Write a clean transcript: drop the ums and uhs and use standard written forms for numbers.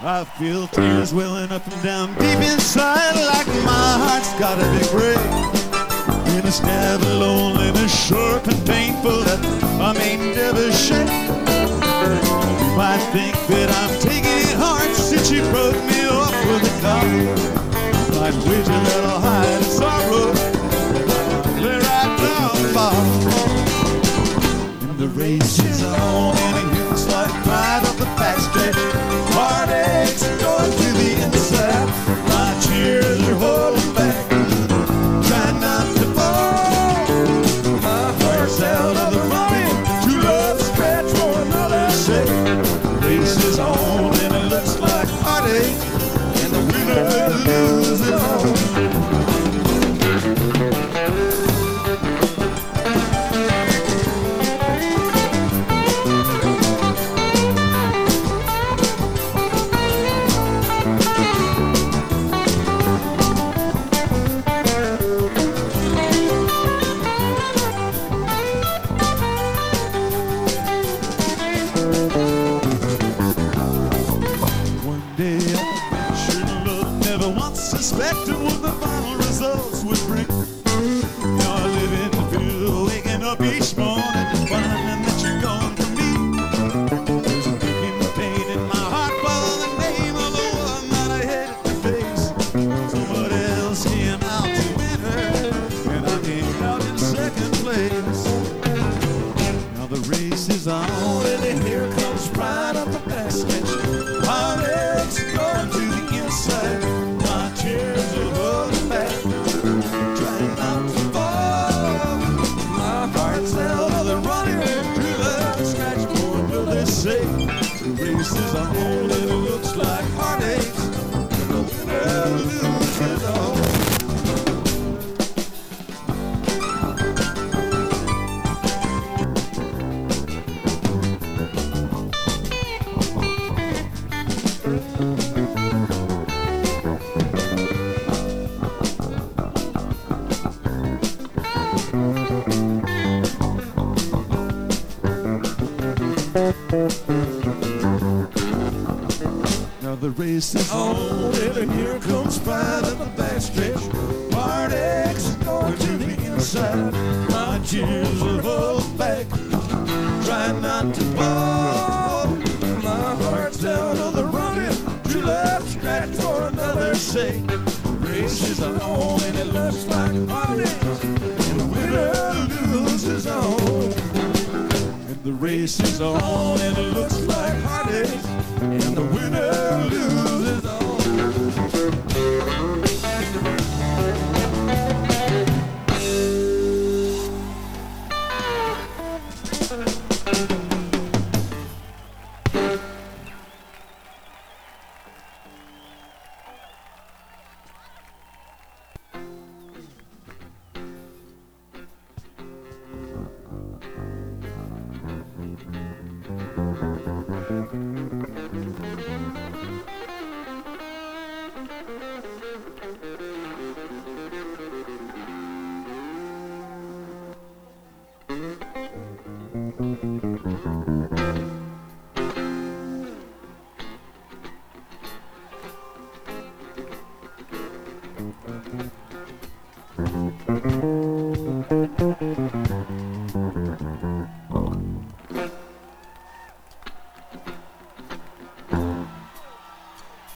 I feel tears welling up and down deep inside, like my heart's got a big break. And it's never lonely and short and painful that I may never shake. You might think that I'm taking it hard since you broke me off with a car. I'd wish a little hide in sorrow, lay right down the bar. And the race is on and it looks like right up the backstretch. Heartaches going to the inside. My tears are holding back, trying not to fall. My heart's out of the running, true love scratch for another sake. The race is on and it looks like heartache, and the winner loses all. Suspecting what the final results would bring. Now I live in the field, waking up each morning, finding that you're gone from me. There's a aching pain in my heart for the name of the one that I hated to face. Somebody else came out to win her, and I came out in second place. Now the race is on, and here comes right up the backstretch. Heartaches going to the inside. Tears are holding back, trying not to fall. My heart's out of the running, true love scratch for another sake. The race is on and it looks like heartaches, and the winner loses all. Now the race is on and here comes pride of the backstretch. Heartaches going to the inside. My tears are held back, trying not to fall. My heart's out of the running, true love scratch for another sake. The race is on and it looks like heartaches, and the winner loses all. The race is on and it looks like heartache,